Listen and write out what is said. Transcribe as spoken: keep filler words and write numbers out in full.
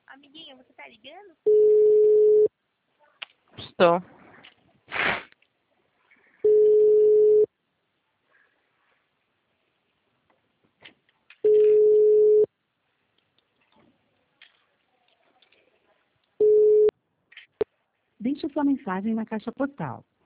Amiguinha, você tá ligando? Estou. Deixe sua mensagem na caixa postal.